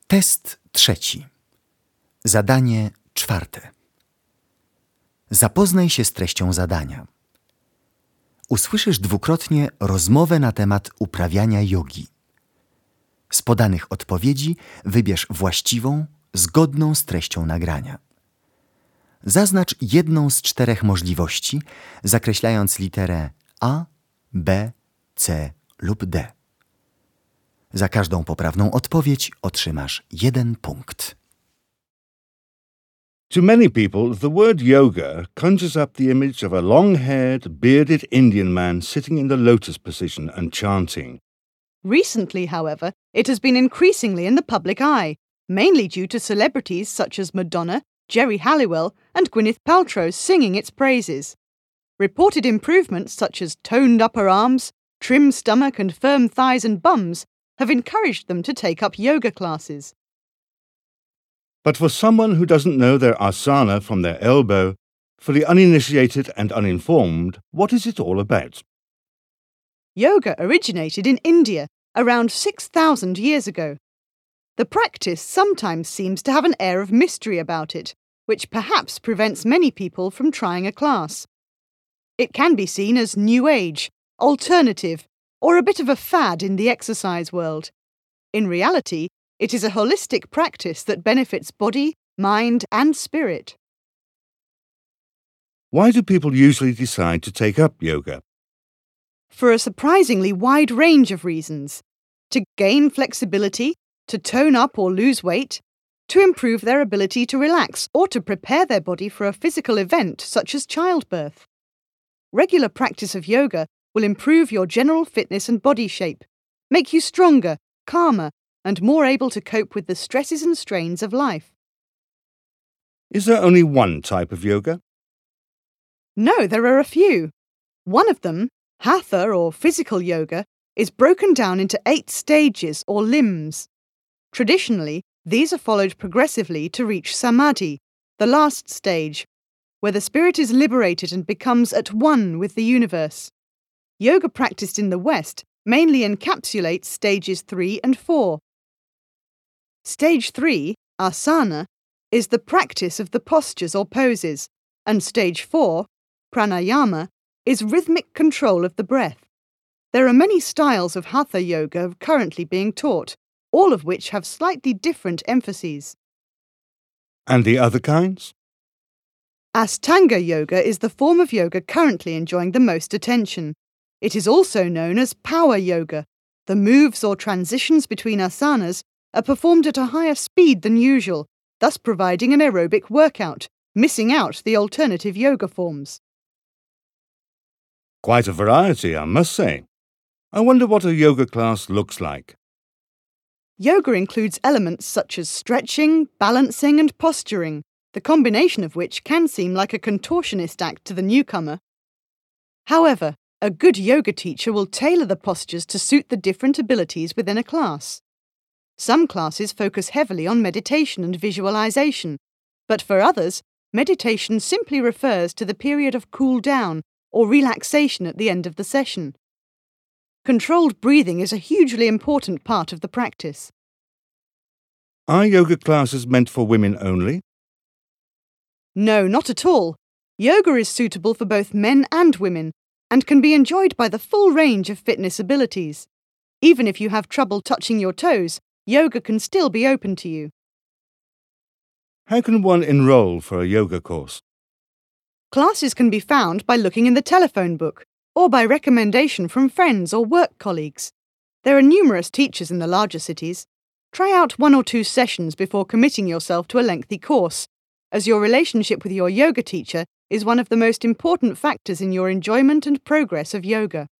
Test 3. Zadanie 4. Zapoznaj się z treścią zadania. Usłyszysz dwukrotnie rozmowę na temat uprawiania jogi. Z podanych odpowiedzi wybierz właściwą, zgodną z treścią nagrania. Zaznacz jedną z 4 możliwości, zakreślając literę A, B, C lub D. Za każdą poprawną odpowiedź otrzymasz 1 punkt. To many people, the word yoga conjures up the image of a long-haired, bearded Indian man sitting in the lotus position and chanting. Recently, however, it has been increasingly in the public eye, mainly due to celebrities such as Madonna, Geri Halliwell, and Gwyneth Paltrow singing its praises. Reported improvements such as toned upper arms, trim stomach, and firm thighs and bums have encouraged them to take up yoga classes. But for someone who doesn't know their asana from their elbow, for the uninitiated and uninformed, what is it all about? Yoga originated in India around 6,000 years ago. The practice sometimes seems to have an air of mystery about it, which perhaps prevents many people from trying a class. It can be seen as new age, alternative, or a bit of a fad in the exercise world. In reality, it is a holistic practice that benefits body, mind, and spirit. Why do people usually decide to take up yoga? For a surprisingly wide range of reasons. To gain flexibility, to tone up or lose weight, to improve their ability to relax or to prepare their body for a physical event such as childbirth. Regular practice of yoga will improve your general fitness and body shape, make you stronger, calmer, and more able to cope with the stresses and strains of life. Is there only one type of yoga? No, there are a few. One of them, Hatha or physical yoga, is broken down into 8 stages or limbs. Traditionally, these are followed progressively to reach Samadhi, the last stage, where the spirit is liberated and becomes at one with the universe. Yoga practiced in the West mainly encapsulates stages 3 and 4. Stage 3, asana, is the practice of the postures or poses, and stage 4, pranayama, is rhythmic control of the breath. There are many styles of Hatha yoga currently being taught, all of which have slightly different emphases. And the other kinds? Ashtanga yoga is the form of yoga currently enjoying the most attention. It is also known as power yoga. The moves or transitions between asanas are performed at a higher speed than usual, thus providing an aerobic workout, missing out the alternative yoga forms. Quite a variety, I must say. I wonder what a yoga class looks like. Yoga includes elements such as stretching, balancing, and posturing, the combination of which can seem like a contortionist act to the newcomer. However, a good yoga teacher will tailor the postures to suit the different abilities within a class. Some classes focus heavily on meditation and visualization, but for others, meditation simply refers to the period of cool down or relaxation at the end of the session. Controlled breathing is a hugely important part of the practice. Are yoga classes meant for women only? No, not at all. Yoga is suitable for both men and women and can be enjoyed by the full range of fitness abilities. Even if you have trouble touching your toes, yoga can still be open to you. How can one enroll for a yoga course? Classes can be found by looking in the telephone book or by recommendation from friends or work colleagues. There are numerous teachers in the larger cities. Try out 1 or 2 sessions before committing yourself to a lengthy course, as your relationship with your yoga teacher is one of the most important factors in your enjoyment and progress of yoga.